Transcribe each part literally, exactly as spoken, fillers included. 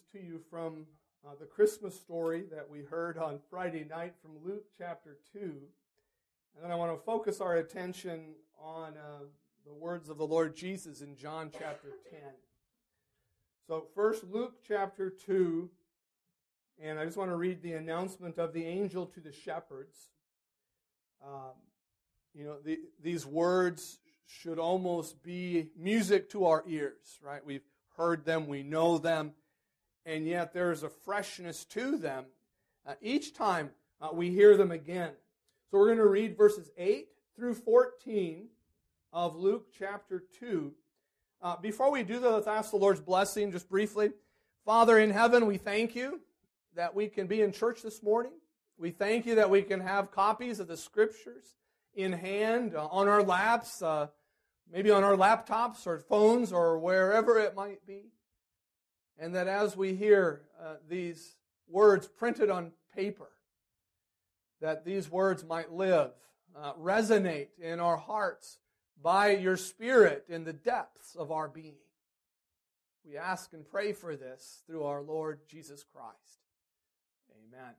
to you from uh, the Christmas story that we heard on Friday night from Luke chapter two. And then I want to focus our attention on uh, the words of the Lord Jesus in John chapter ten. So first, Luke chapter two, and I just want to read the announcement of the angel to the shepherds. Um, you know, the, these words should almost be music to our ears, right? We've heard them, we know them, and yet there is a freshness to them uh, each time uh, we hear them again. So we're going to read verses eight through fourteen of Luke chapter two. Uh, before we do that, let's ask the Lord's blessing just briefly. Father in heaven, we thank you that we can be in church this morning. We thank you that we can have copies of the Scriptures in hand, uh, on our laps, uh, maybe on our laptops or phones or wherever it might be. And that as we hear uh, these words printed on paper, that these words might live, uh, resonate in our hearts by your Spirit in the depths of our being. We ask and pray for this through our Lord Jesus Christ. Amen.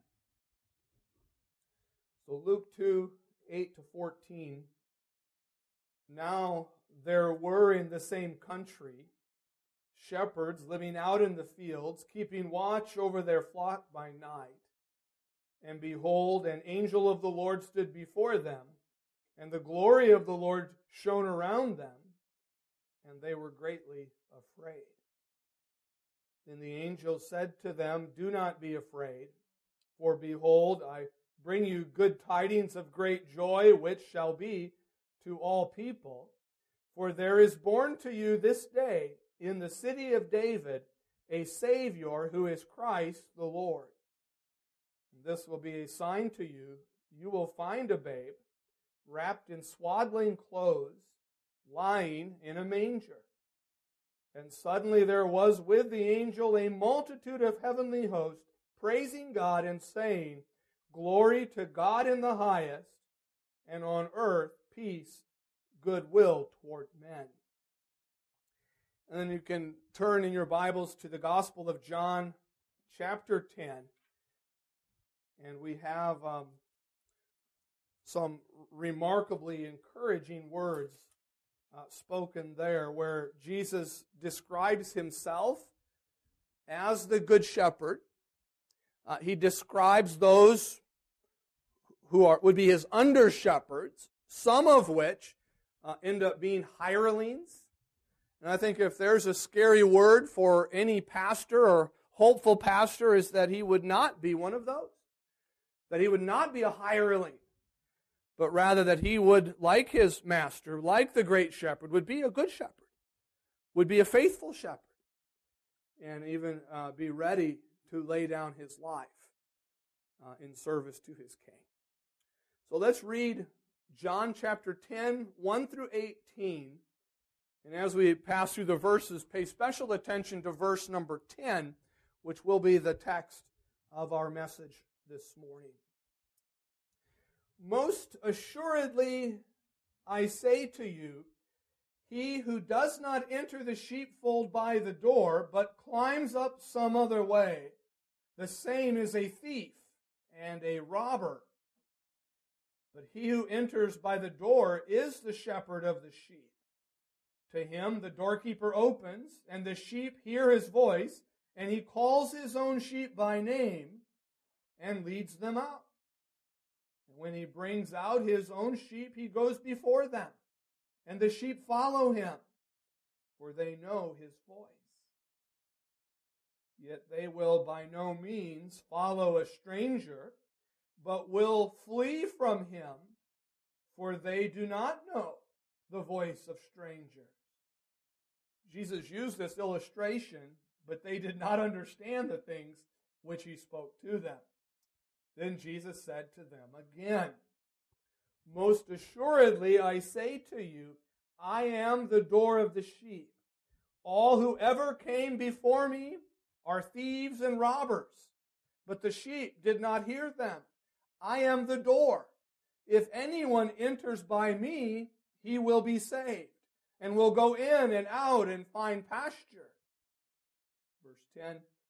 So Luke two, eight to fourteen. Now there were in the same country shepherds living out in the fields, keeping watch over their flock by night. And behold, an angel of the Lord stood before them, and the glory of the Lord shone around them, and they were greatly afraid. Then the angel said to them, "Do not be afraid, for behold, I bring you good tidings of great joy, which shall be to all people. For there is born to you this day in the city of David a Savior who is Christ the Lord. And this will be a sign to you. You will find a babe wrapped in swaddling clothes, lying in a manger." And suddenly there was with the angel a multitude of heavenly hosts, praising God and saying, "Glory to God in the highest, and on earth peace, goodwill toward men." And then you can turn in your Bibles to the Gospel of John, chapter ten. And we have um, some remarkably encouraging words uh, spoken there, where Jesus describes himself as the Good Shepherd. Uh, he describes those who are would be his under-shepherds, some of which uh, end up being hirelings. And I think if there's a scary word for any pastor or hopeful pastor, is that he would not be one of those. That he would not be a hireling, but rather that he would, like his master, like the great shepherd, would be a good shepherd, would be a faithful shepherd, and even uh, be ready to lay down his life uh, in service to his king. So let's read John chapter ten, one through eighteen. And as we pass through the verses, pay special attention to verse number ten, which will be the text of our message this morning. "Most assuredly, I say to you, he who does not enter the sheepfold by the door, but climbs up some other way, the same is a thief and a robber. But he who enters by the door is the shepherd of the sheep. To him the doorkeeper opens, and the sheep hear his voice, and he calls his own sheep by name and leads them out. And when he brings out his own sheep, he goes before them, and the sheep follow him, for they know his voice. Yet they will by no means follow a stranger, but will flee from him, for they do not know the voice of strangers." Jesus used this illustration, but they did not understand the things which he spoke to them. Then Jesus said to them again, "Most assuredly I say to you, I am the door of the sheep. All who ever came before me are thieves and robbers, but the sheep did not hear them. I am the door. If anyone enters by me, he will be saved, and will go in and out and find pasture." Verse ten,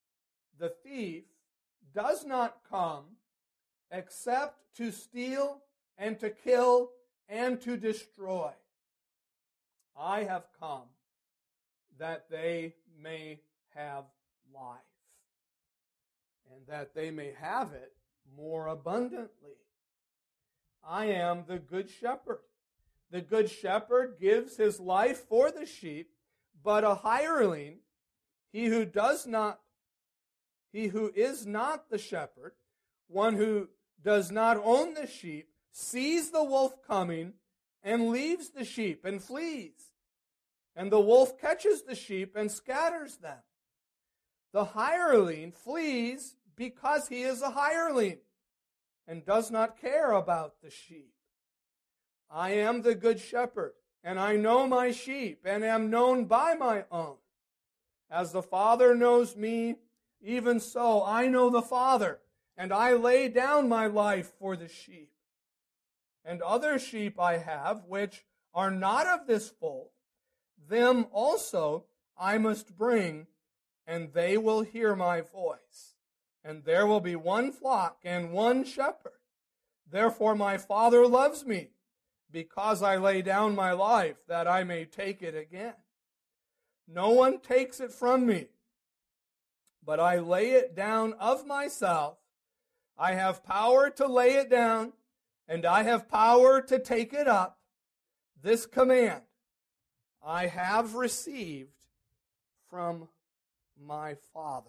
the thief does not come except to steal and to kill and to destroy. I have come that they may have life, and that they may have it more abundantly. I am the good shepherd. The good shepherd gives his life for the sheep, but a hireling, he who does not, he who is not the shepherd, one who does not own the sheep, sees the wolf coming and leaves the sheep and flees. And the wolf catches the sheep and scatters them. The hireling flees because he is a hireling and does not care about the sheep. I am the good shepherd, and I know my sheep, and am known by my own. As the Father knows me, even so I know the Father, and I lay down my life for the sheep. And other sheep I have, which are not of this fold, them also I must bring, and they will hear my voice. And there will be one flock and one shepherd. Therefore my Father loves me, because I lay down my life, that I may take it again. No one takes it from me, but I lay it down of myself. I have power to lay it down, and I have power to take it up. This command I have received from my Father.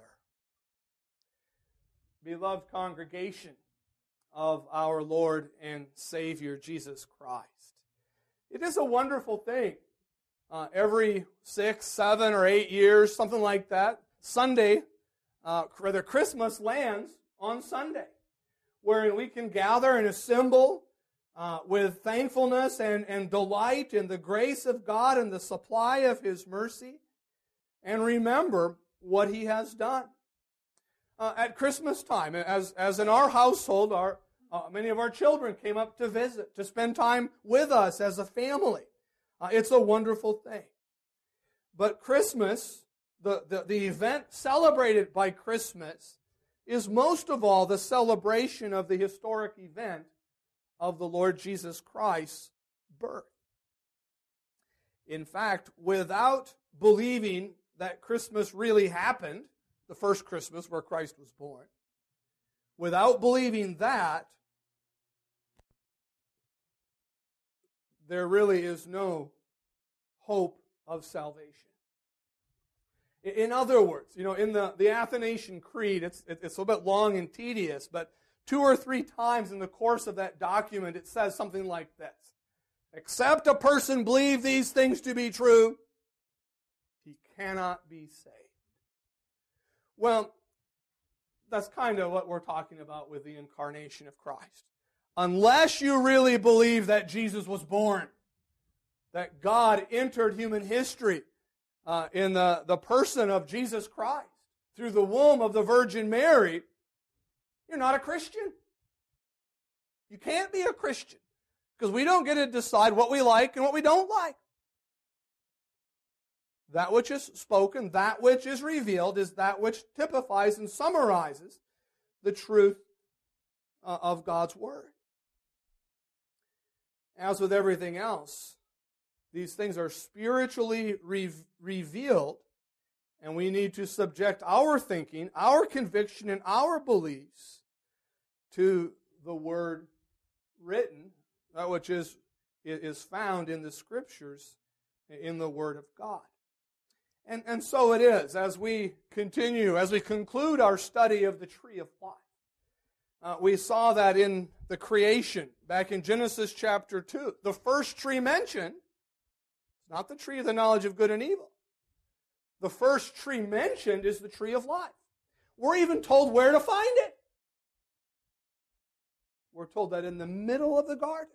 Beloved congregation of our Lord and Savior Jesus Christ, it is a wonderful thing. Uh, every six, seven, or eight years, something like that, Sunday, uh, rather Christmas lands on Sunday, wherein we can gather and assemble uh, with thankfulness and, and delight in the grace of God and the supply of His mercy, and remember what He has done. Uh, at Christmas time, as, as in our household, our, uh, many of our children came up to visit, to spend time with us as a family. Uh, it's a wonderful thing. But Christmas, the, the, the event celebrated by Christmas, is most of all the celebration of the historic event of the Lord Jesus Christ's birth. In fact, without believing that Christmas really happened, the first Christmas where Christ was born, without believing that, there really is no hope of salvation. In other words, you know, in the, the Athanasian Creed, it's, it's a bit long and tedious, but two or three times in the course of that document, it says something like this: except a person believe these things to be true, he cannot be saved. Well, that's kind of what we're talking about with the incarnation of Christ. Unless you really believe that Jesus was born, that God entered human history uh, in the, the person of Jesus Christ through the womb of the Virgin Mary, you're not a Christian. You can't be a Christian, because we don't get to decide what we like and what we don't like. That which is spoken, that which is revealed, is that which typifies and summarizes the truth uh, of God's Word. As with everything else, these things are spiritually re- revealed, and we need to subject our thinking, our conviction, and our beliefs to the Word written, that which is, is found in the Scriptures, in the Word of God. And, and so it is, as we continue, as we conclude our study of the tree of life. Uh, we saw that in the creation, back in Genesis chapter two. The first tree mentioned, it's not the tree of the knowledge of good and evil. The first tree mentioned is the tree of life. We're even told where to find it. We're told that in the middle of the garden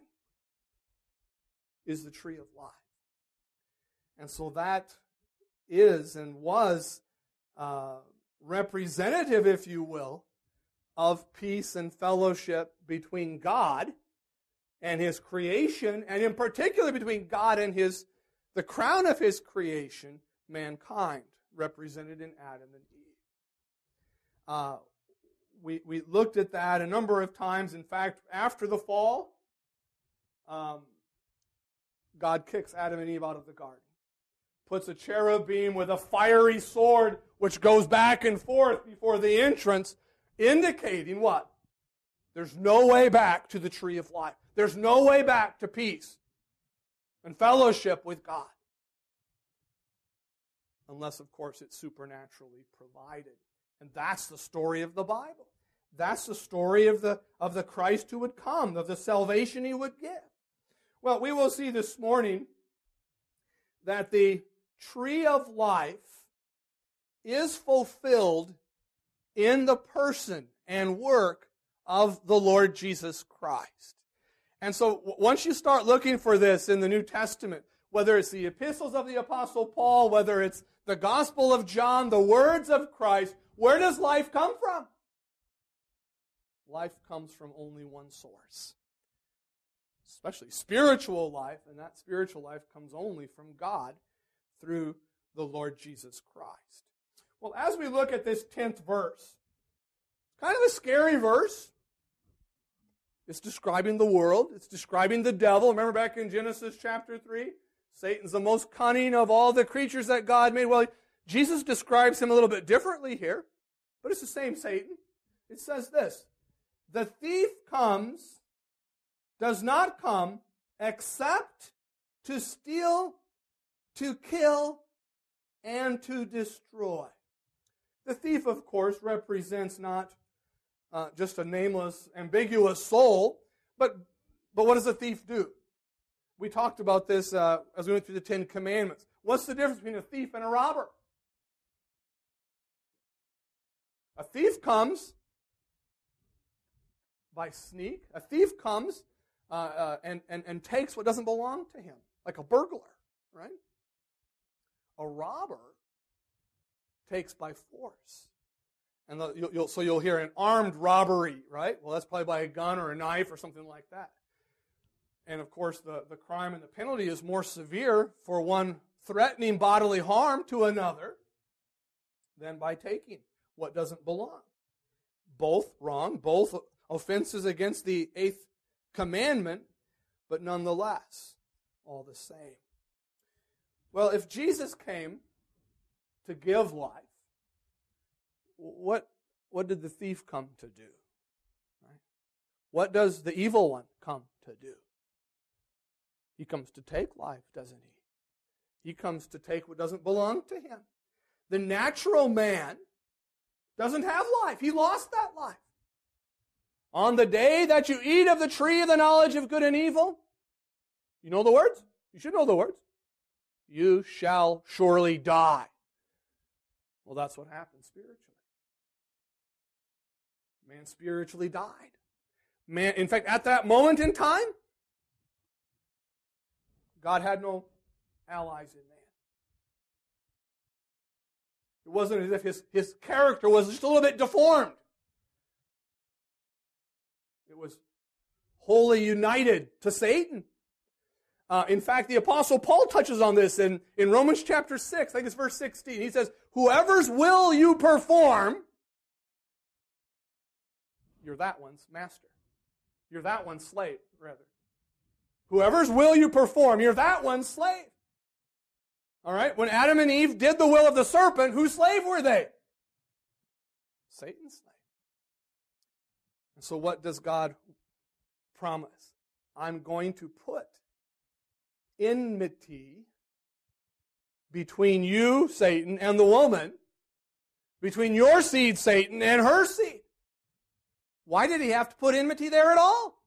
is the tree of life. And so that is and was uh, representative, if you will, of peace and fellowship between God and His creation, and in particular between God and His, the crown of His creation, mankind, represented in Adam and Eve. Uh, we, we looked at that a number of times. In fact, after the fall, um, God kicks Adam and Eve out of the garden. Puts a cherubim with a fiery sword which goes back and forth before the entrance, indicating what? There's no way back to the tree of life. There's no way back to peace and fellowship with God. Unless, of course, it's supernaturally provided. And that's the story of the Bible. That's the story of the, of the Christ who would come, of the salvation he would give. Well, we will see this morning that the tree of life is fulfilled in the person and work of the Lord Jesus Christ. And so once you start looking for this in the New Testament, whether it's the epistles of the Apostle Paul, whether it's the Gospel of John, the words of Christ, where does life come from? Life comes from only one source. Especially spiritual life, and that spiritual life comes only from God through the Lord Jesus Christ. Well, as we look at this tenth verse, kind of a scary verse. It's describing the world. It's describing the devil. Remember back in Genesis chapter three? Satan's the most cunning of all the creatures that God made. Well, Jesus describes him a little bit differently here, but it's the same Satan. It says this, the thief comes, does not come, except to steal, to kill, and to destroy. The thief, of course, represents not uh, just a nameless, ambiguous soul, but, but what does a thief do? We talked about this uh, as we went through the Ten Commandments. What's the difference between a thief and a robber? A thief comes by sneak. A thief comes uh, uh, and, and, and takes what doesn't belong to him, like a burglar, right? A robber takes by force. And the, you'll, you'll, so you'll hear an armed robbery, right? Well, that's probably by a gun or a knife or something like that. And of course, the, the crime and the penalty is more severe for one threatening bodily harm to another than by taking what doesn't belong. Both wrong, both offenses against the eighth commandment, but nonetheless, all the same. Well, if Jesus came to give life, what, what did the thief come to do? Right? What does the evil one come to do? He comes to take life, doesn't he? He comes to take what doesn't belong to him. The natural man doesn't have life. He lost that life. On the day that you eat of the tree of the knowledge of good and evil, you know the words? You should know the words. You shall surely die. Well, that's what happened spiritually. Man spiritually died. Man, in fact, at that moment in time, God had no allies in man. It wasn't as if his, his character was just a little bit deformed. It was wholly united to Satan. Uh, in fact, the Apostle Paul touches on this in, in Romans chapter six. I think it's verse sixteen. He says, whoever's will you perform, you're that one's master. You're that one's slave, rather. Whoever's will you perform, you're that one's slave. All right? When Adam and Eve did the will of the serpent, whose slave were they? Satan's slave. And so what does God promise? I'm going to put enmity between you, Satan, and the woman, between your seed, Satan, and her seed. Why did he have to put enmity there at all?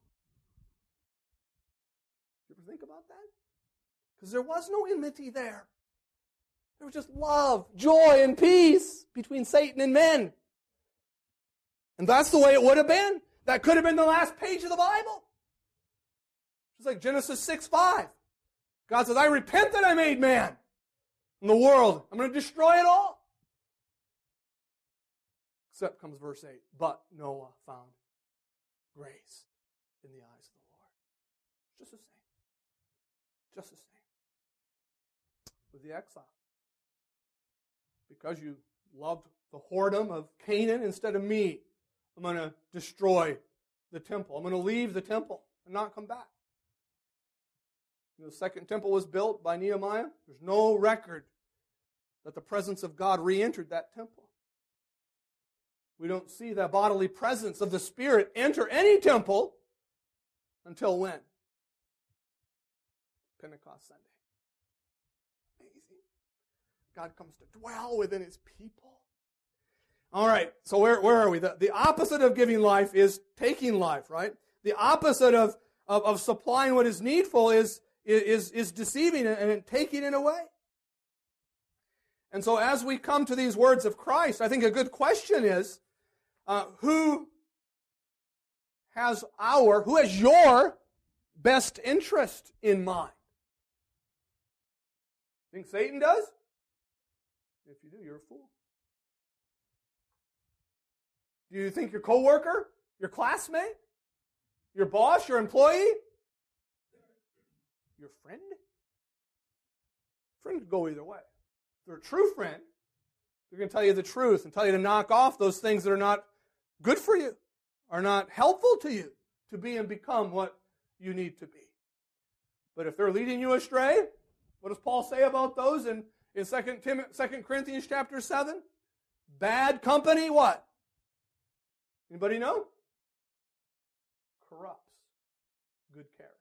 You ever think about that? Because there was no enmity there. There was just love, joy, and peace between Satan and men. And that's the way it would have been. That could have been the last page of the Bible. It's like Genesis six five. God says, I repent that I made man and the world. I'm going to destroy it all. Except comes verse eight. But Noah found grace in the eyes of the Lord. Just the same. Just the same. With the exile. Because you loved the whoredom of Canaan instead of me. I'm going to destroy the temple. I'm going to leave the temple and not come back. The second temple was built by Nehemiah. There's no record that the presence of God re-entered that temple. We don't see the bodily presence of the Spirit enter any temple until when? Pentecost Sunday. Amazing. God comes to dwell within His people. All right, so where, where are we? The, the opposite of giving life is taking life, right? The opposite of, of, of supplying what is needful is Is, is deceiving and taking it away. And so as we come to these words of Christ, I think a good question is, uh, who has our, who has your best interest in mind? Think Satan does? If you do, you're a fool. Do you think your coworker, your classmate, your boss, your employee, your friend? Friend could go either way. If they're a true friend, they're going to tell you the truth and tell you to knock off those things that are not good for you, are not helpful to you to be and become what you need to be. But if they're leading you astray, what does Paul say about those in, in Second Corinthians chapter seven? Bad company, what? Anybody know? Corrupts good character.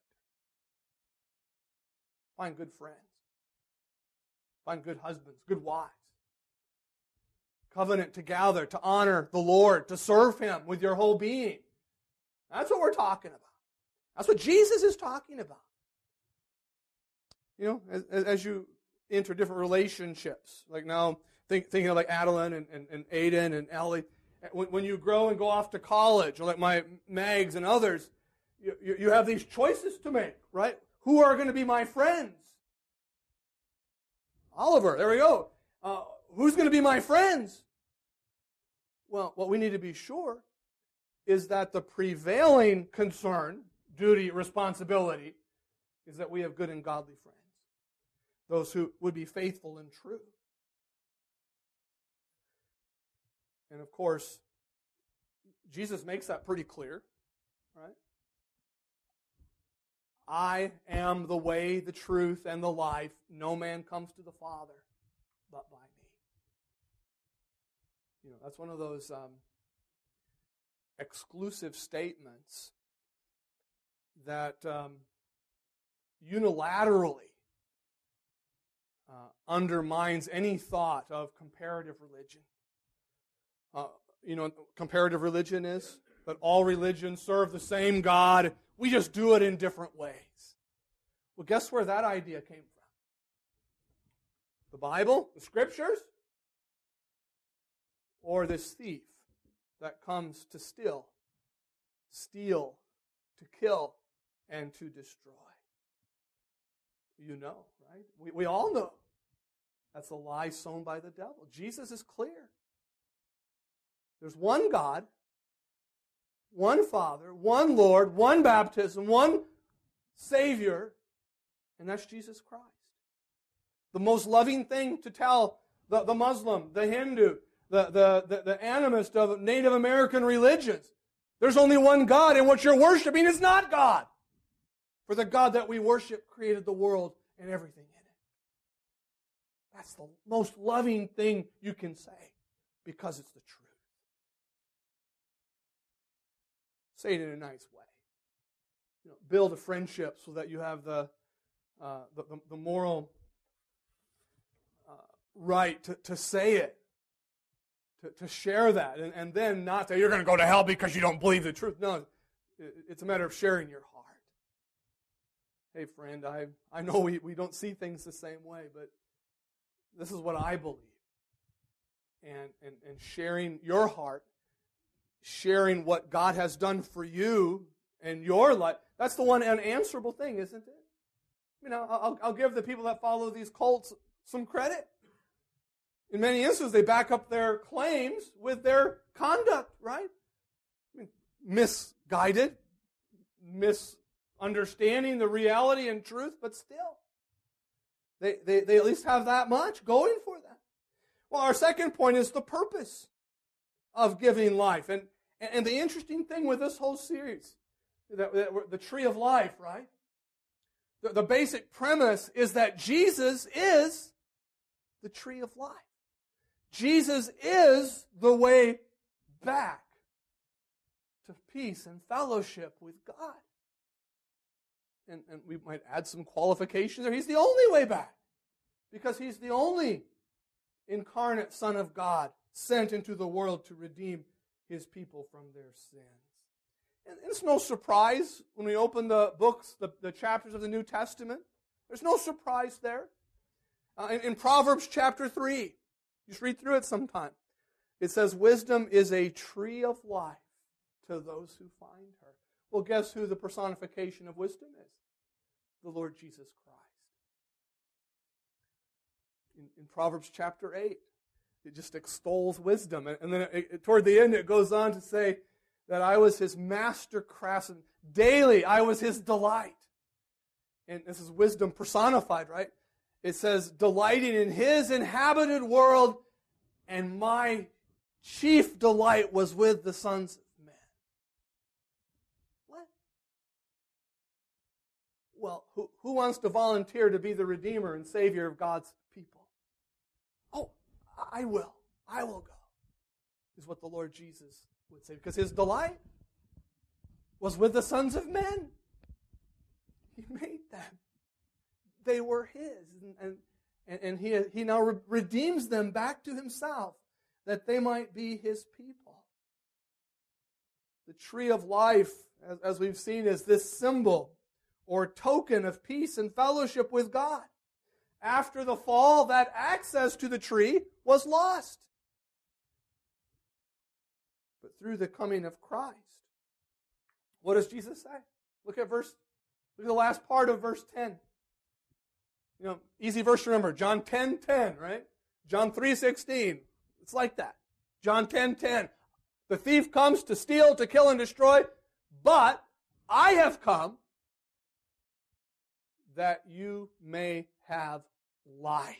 Find good friends. Find good husbands, good wives. Covenant together to honor the Lord, to serve Him with your whole being. That's what we're talking about. That's what Jesus is talking about. You know, as, as you enter different relationships, like now think, thinking of like Adeline and, and, and Aiden and Ellie, when, when you grow and go off to college, or like my Mags and others, you, you, you have these choices to make, right? Who are going to be my friends? Oliver, there we go. Uh, who's going to be my friends? Well, what we need to be sure is that the prevailing concern, duty, responsibility, is that we have good and godly friends. Those who would be faithful and true. And of course, Jesus makes that pretty clear, right? I am the way, the truth, and the life. No man comes to the Father but by me. You know, that's one of those um, exclusive statements that um, unilaterally uh, undermines any thought of comparative religion. Uh, you know, comparative religion is that all religions serve the same God. We just do it in different ways. Well, guess where that idea came from? The Bible, the Scriptures, or this thief that comes to steal, steal, to kill, and to destroy. You know, right? We, we all know. That's a lie sown by the devil. Jesus is clear. There's one God, one Father, one Lord, one baptism, one Savior, and that's Jesus Christ. The most loving thing to tell the, the Muslim, the Hindu, the, the, the, the animist of Native American religions, there's only one God, and what you're worshiping is not God. For the God that we worship created the world and everything in it. That's the most loving thing you can say, because it's the truth. Say it in a nice way. You know, build a friendship so that you have the uh, the, the, the moral uh, right to, to say it, to, to share that, and, and then not say you're going to go to hell because you don't believe the truth. No, it, it's a matter of sharing your heart. Hey, friend, I, I know we, we don't see things the same way, but this is what I believe. And, and, and sharing your heart, sharing what God has done for you and your life, that's the one unanswerable thing, isn't it? You know, I'll, I'll give the people that follow these cults some credit. In many instances, they back up their claims with their conduct, right? I mean, misguided, misunderstanding the reality and truth, but still, they, they, they at least have that much going for them. Well, our second point is the purpose of giving life. And, and the interesting thing with this whole series, that, that the tree of life, right? The, the basic premise is that Jesus is the tree of life. Jesus is the way back to peace and fellowship with God. And, and we might add some qualifications there. He's the only way back, because He's the only incarnate Son of God sent into the world to redeem His people from their sins. And it's no surprise when we open the books, the, the chapters of the New Testament. There's no surprise there. Uh, in, in Proverbs chapter three, just read through it sometime. It says, wisdom is a tree of life to those who find her. Well, guess who the personification of wisdom is? The Lord Jesus Christ. In, in Proverbs chapter eight, it just extols wisdom. And, and then it, it, toward the end, it goes on to say that I was His master craftsman. Daily, I was His delight. And this is wisdom personified, right? It says, delighting in His inhabited world, and my chief delight was with the sons of men. What? Well, who, who wants to volunteer to be the Redeemer and Savior of God's people? Oh, I will. I will go, is what the Lord Jesus would say, because His delight was with the sons of men. He made them. They were His. And, and, and he, he now re- redeems them back to Himself, that they might be His people. The tree of life, as, as we've seen, is this symbol or token of peace and fellowship with God. After the fall, that access to the tree was lost. But through the coming of Christ, what does Jesus say? Look at verse, look at the last part of verse ten. You know, easy verse to remember. John ten ten, right? John three sixteen. It's like that. John ten ten. The thief comes to steal, to kill, and destroy, but I have come that you may have life.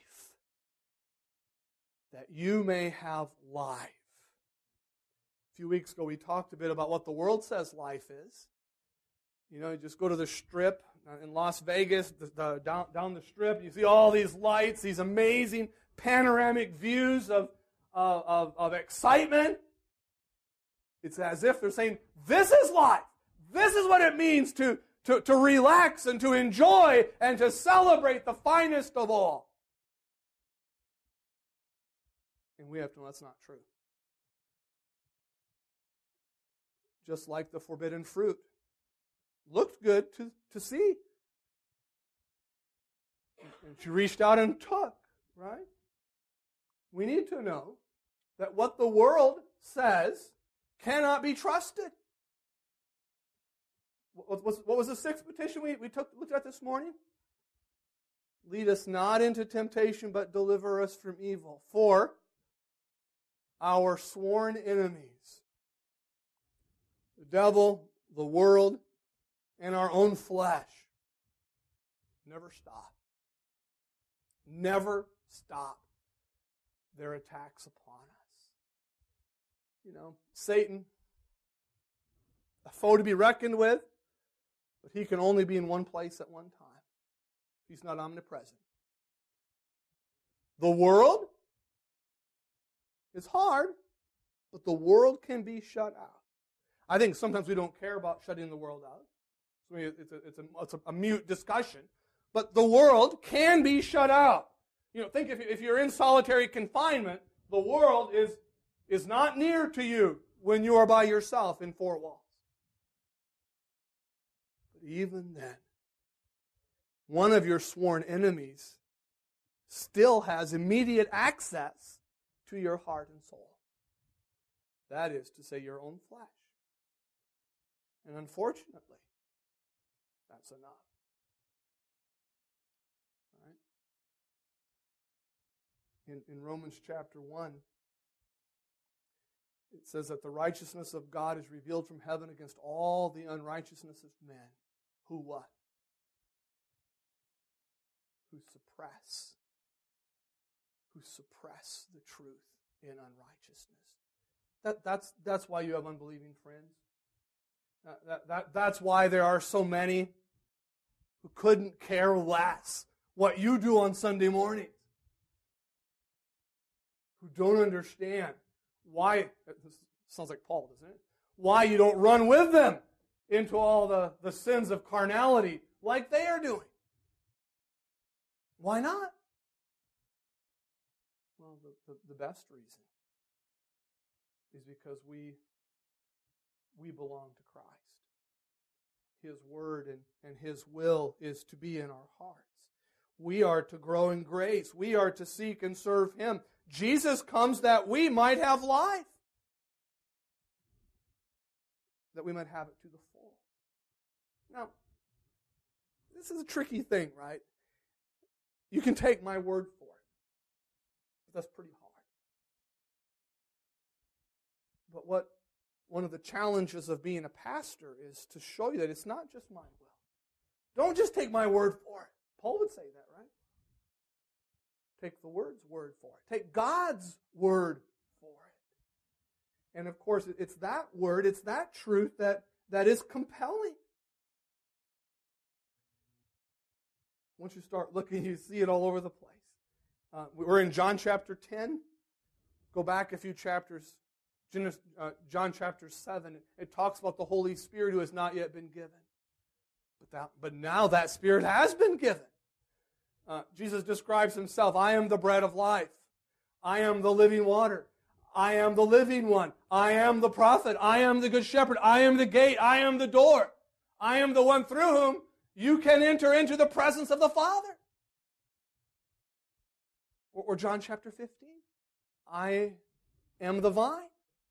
That you may have life. A few weeks ago, we talked a bit about what the world says life is. You know, you just go to the Strip in Las Vegas, the, the, down, down the Strip, you see all these lights, these amazing panoramic views of, of, of, of excitement. It's as if they're saying, this is life. This is what it means to, to, to relax and to enjoy and to celebrate the finest of all. And we have to know that's not true. Just like the forbidden fruit. Looked good to, to see. And she reached out and took, right? We need to know that what the world says cannot be trusted. What was, what was the sixth petition we, we took, looked at this morning? Lead us not into temptation, but deliver us from evil. For our sworn enemies, the devil, the world, and our own flesh, never stop. Never stop their attacks upon us. You know, Satan, a foe to be reckoned with, but he can only be in one place at one time. He's not omnipresent. The world is hard, but the world can be shut out. I think sometimes we don't care about shutting the world out. I mean, it's a, it's, a, it's a mute discussion. But the world can be shut out. You know, think if, if you're in solitary confinement, the world is, is not near to you when you are by yourself in four walls. But even then, one of your sworn enemies still has immediate access to your heart and soul. That is to say, your own flesh. And unfortunately, that's enough. All right? In, in Romans chapter one, it says that the righteousness of God is revealed from heaven against all the unrighteousness of men. Who what? Who suppress who suppress the truth in unrighteousness. That, that's, that's why you have unbelieving friends. Uh, that, that, that's why there are so many who couldn't care less what you do on Sunday mornings, who don't understand why, this sounds like Paul, doesn't it? Why you don't run with them into all the, the sins of carnality like they are doing. Why not? Well, the, the, the best reason is because we, we belong to Christ. His word and, and His will is to be in our hearts. We are to grow in grace. We are to seek and serve Him. Jesus comes that we might have life, that we might have it to the full. Now, this is a tricky thing, right? You can take my word for it, but that's pretty hard. But what one of the challenges of being a pastor is to show you that it's not just my will. Don't just take my word for it. Paul would say that, right? Take the word's word for it. Take God's word for it. And of course, it's that word, it's that truth that, that is compelling. Once you start looking, you see it all over the place. Uh, we're in John chapter ten. Go back a few chapters. John chapter seven. It talks about the Holy Spirit who has not yet been given. But, that, but now that Spirit has been given. Uh, Jesus describes Himself, I am the bread of life. I am the living water. I am the living one. I am the prophet. I am the good shepherd. I am the gate. I am the door. I am the one through whom you can enter into the presence of the Father. Or, or John chapter fifteen. I am the vine,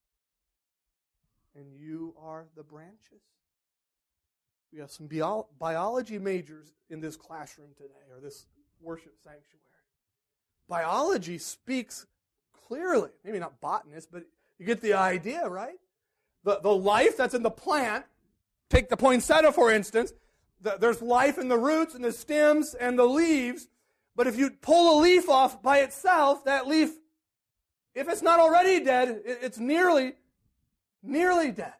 and you are the branches. We have some bio- biology majors in this classroom today, or this worship sanctuary. Biology speaks clearly, maybe not botanists, but you get the idea, right? The, the life that's in the plant, take the poinsettia for instance, the, there's life in the roots and the stems and the leaves, but if you pull a leaf off by itself, that leaf, if it's not already dead, it, it's nearly, nearly dead.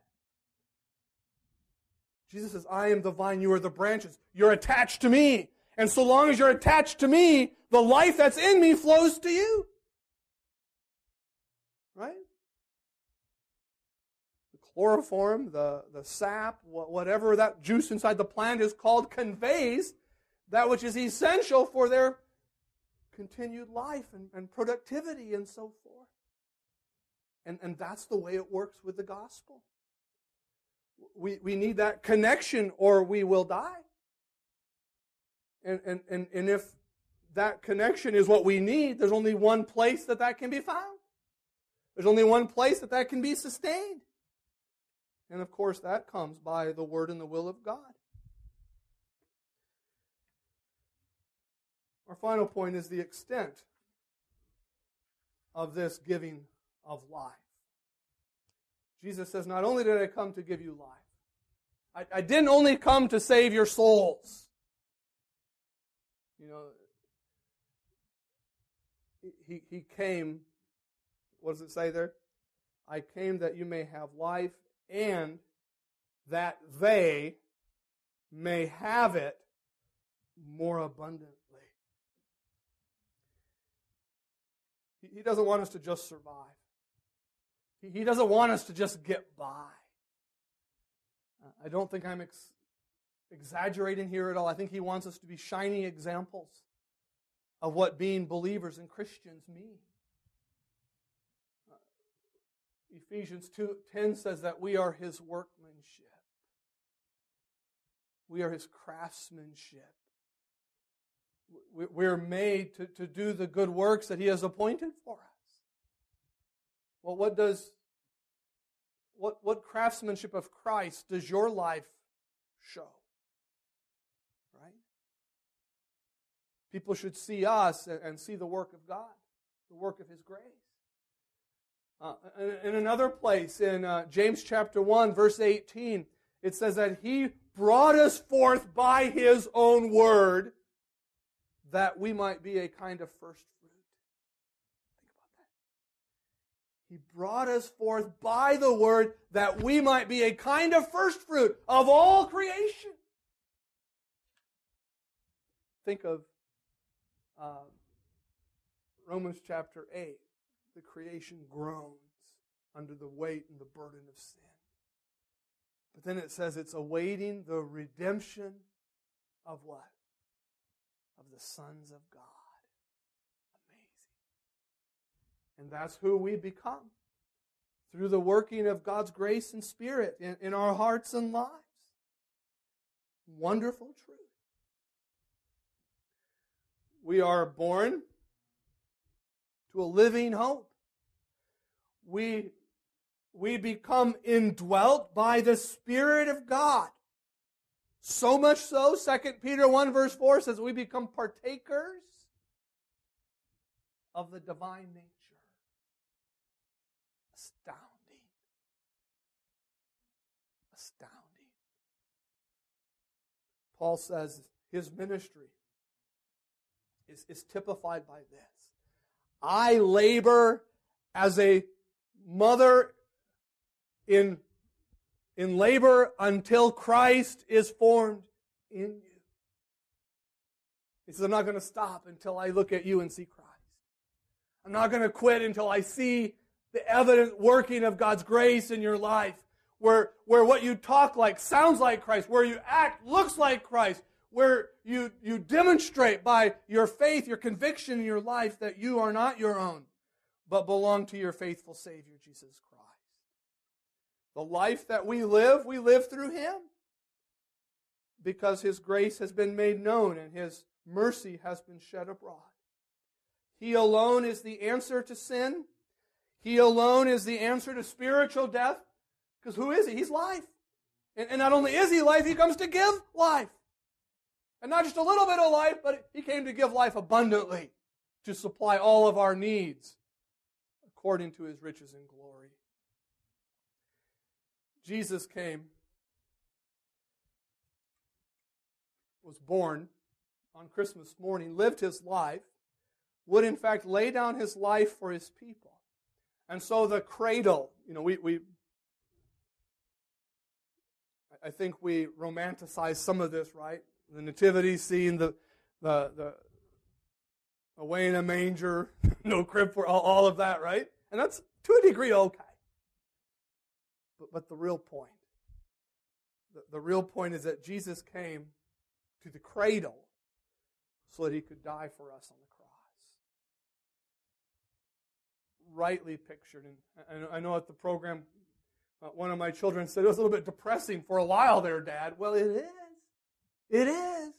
Jesus says, I am the vine, you are the branches. You're attached to me. And so long as you're attached to me, the life that's in me flows to you. Right? The chloroform, the, the sap, whatever that juice inside the plant is called, conveys that which is essential for their continued life and, and productivity and so forth. And, and that's the way it works with the gospel. We, we need that connection or we will die. And, and, and, and if that connection is what we need, there's only one place that that can be found. There's only one place that that can be sustained. And of course, that comes by the word and the will of God. Our final point is the extent of this giving of life. Jesus says, not only did I come to give you life, I, I didn't only come to save your souls. You know, he, he came, what does it say there? I came that you may have life and that they may have it more abundantly. He, he doesn't want us to just survive. He, he doesn't want us to just get by. Uh, I don't think I'm ex- exaggerating here at all. I think he wants us to be shining examples of what being believers and Christians mean. Uh, Ephesians two ten says that we are His workmanship. We are His craftsmanship. We're made to, to do the good works that He has appointed for us. Well, what does what what craftsmanship of Christ does your life show? Right? People should see us and see the work of God, the work of His grace. Uh, in another place, in uh, James chapter one, verse eighteen, it says that He brought us forth by His own word, that we might be a kind of first fruit. He brought us forth by the word that we might be a kind of first fruit of all creation. Think of uh, Romans chapter eight. The creation groans under the weight and the burden of sin. But then it says it's awaiting the redemption of what? Of the sons of God. Amazing. And that's who we become. Through the working of God's grace and Spirit in, in our hearts and lives. Wonderful truth. We are born to a living hope. We, we become indwelt by the Spirit of God. So much so, Second Peter one verse four says we become partakers of the divine nature. Astounding. Astounding. Paul says his ministry is, is typified by this. I labor as a mother in, in labor until Christ is formed in you. He says, I'm not going to stop until I look at you and see Christ. I'm not going to quit until I see the evident working of God's grace in your life, where, where what you talk like sounds like Christ, where you act looks like Christ, where you, you demonstrate by your faith, your conviction in your life that you are not your own, but belong to your faithful Savior, Jesus Christ. The life that we live, we live through Him, because His grace has been made known and His mercy has been shed abroad. He alone is the answer to sin. He alone is the answer to spiritual death, because who is He? He's life. And, and not only is He life, He comes to give life. And not just a little bit of life, but He came to give life abundantly, to supply all of our needs according to His riches and glory. Jesus came, was born on Christmas morning, lived His life, would in fact lay down His life for His people. And so the cradle, you know, we, we I think we romanticize some of this, right? The nativity scene, the the the away in a manger, no crib for all, all of that, right? And that's to a degree okay. But but the real point, the, the real point is that Jesus came to the cradle so that He could die for us on the cross. Rightly pictured, and I know at the program, uh, one of my children said it was a little bit depressing for a while there, Dad. Well, it is. It is.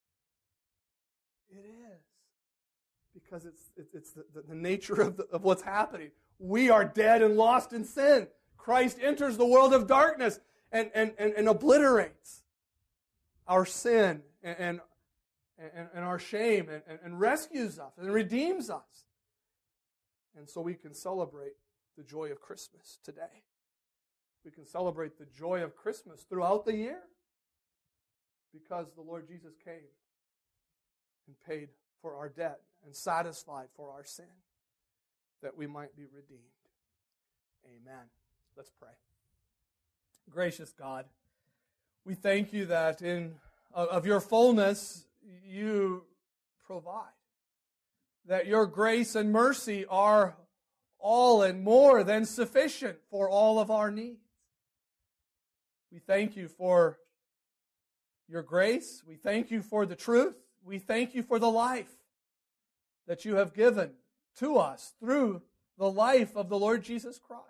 It is. Because it's it's, it's the, the, the nature of, the, of what's happening. We are dead and lost in sin. Christ enters the world of darkness and, and, and, and obliterates our sin and, and, and, and our shame and, and, and rescues us and redeems us. And so we can celebrate the joy of Christmas today. We can celebrate the joy of Christmas throughout the year, because the Lord Jesus came and paid for our debt and satisfied for our sin, that we might be redeemed. Amen. Let's pray. Gracious God, we thank You that in of Your fullness You provide, that Your grace and mercy are all and more than sufficient for all of our needs. We thank You for Your grace. We thank You for the truth. We thank You for the life that You have given to us through the life of the Lord Jesus Christ.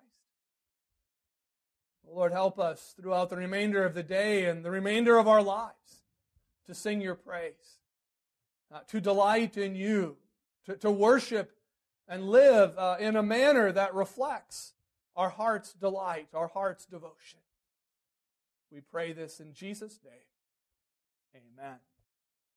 Lord, help us throughout the remainder of the day and the remainder of our lives to sing Your praise, uh, to delight in You, to, to worship and live uh, in a manner that reflects our heart's delight, our heart's devotion. We pray this in Jesus' name. Amen.